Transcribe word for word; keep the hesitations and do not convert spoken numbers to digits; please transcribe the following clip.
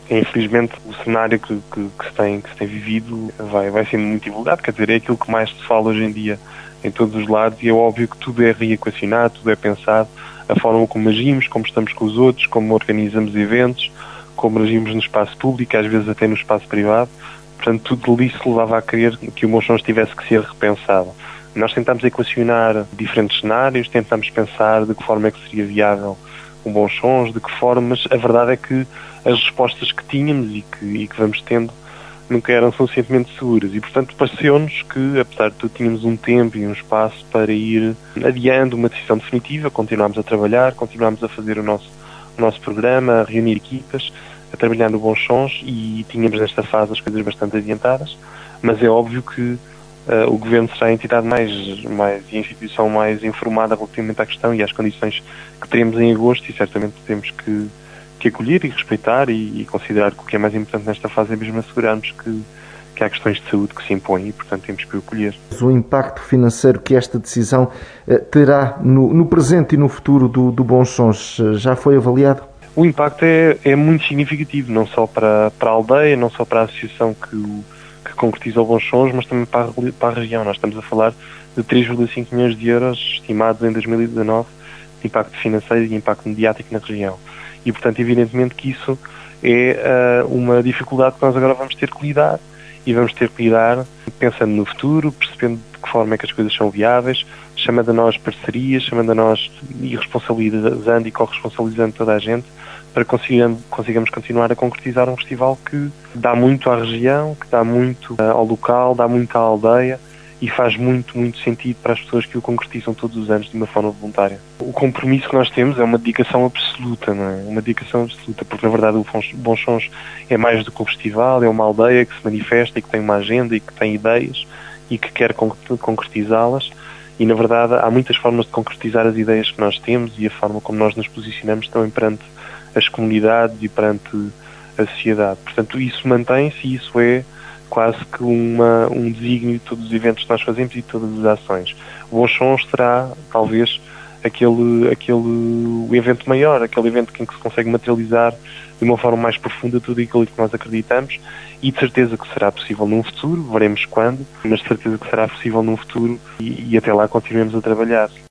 Infelizmente, o cenário que, que, que, se tem, que se tem vivido vai, vai sendo muito divulgado, quer dizer, é aquilo que mais se fala hoje em dia em todos os lados, e é óbvio que tudo é reequacionado, tudo é pensado, a forma como agimos, como estamos com os outros, como organizamos eventos, como agimos no espaço público, às vezes até no espaço privado. Portanto, tudo ali se levava a crer que o Bons Sons tivesse que ser repensado. Nós tentamos equacionar diferentes cenários, tentamos pensar de que forma é que seria viável um Bons Sons, de que forma, mas a verdade é que as respostas que tínhamos e que, e que vamos tendo nunca eram suficientemente seguras e, portanto, pareceu-nos que, apesar de tudo, tínhamos um tempo e um espaço para ir adiando uma decisão definitiva, continuámos a trabalhar, continuámos a fazer o nosso, o nosso programa, a reunir equipas, a trabalhar no Bons Sons, e tínhamos nesta fase as coisas bastante adiantadas, mas é óbvio que Uh, o Governo será a entidade mais, mais e a instituição mais informada relativamente à questão e às condições que teremos em agosto, e certamente temos que, que acolher e respeitar e, e considerar que o que é mais importante nesta fase é mesmo assegurarmos que, que há questões de saúde que se impõem e, portanto, temos que o acolher. O impacto financeiro que esta decisão uh, terá no, no presente e no futuro do, do Bons Sons uh, já foi avaliado? O impacto é, é muito significativo, não só para, para a aldeia, não só para a associação que o que concretiza o Bons Sons, mas também para a, para a região. Nós estamos a falar de três vírgula cinco milhões de euros estimados em dois mil e dezanove de impacto financeiro e de impacto mediático na região. E, portanto, evidentemente que isso é uh, uma dificuldade que nós agora vamos ter que lidar, e vamos ter que lidar pensando no futuro, percebendo de que forma é que as coisas são viáveis, chamando a nós parcerias, chamando a nós e responsabilizando e corresponsabilizando toda a gente, para que consigamos, consigamos continuar a concretizar um festival que dá muito à região, que dá muito uh, ao local, dá muito à aldeia e faz muito, muito sentido para as pessoas que o concretizam todos os anos de uma forma voluntária. O compromisso que nós temos é uma dedicação absoluta, não é? Uma dedicação absoluta, porque na verdade o Bons Sons é mais do que um festival, é uma aldeia que se manifesta e que tem uma agenda e que tem ideias e que quer concretizá-las. E na verdade há muitas formas de concretizar as ideias que nós temos e a forma como nós nos posicionamos também perante as comunidades e perante a sociedade. Portanto, isso mantém-se e isso é quase que uma, um desígnio de todos os eventos que nós fazemos e de todas as ações. O Bons Sons será, talvez, aquele, aquele evento maior, aquele evento em que se consegue materializar de uma forma mais profunda tudo aquilo que nós acreditamos, e de certeza que será possível num futuro, veremos quando, mas de certeza que será possível num futuro, e, e até lá continuemos a trabalhar.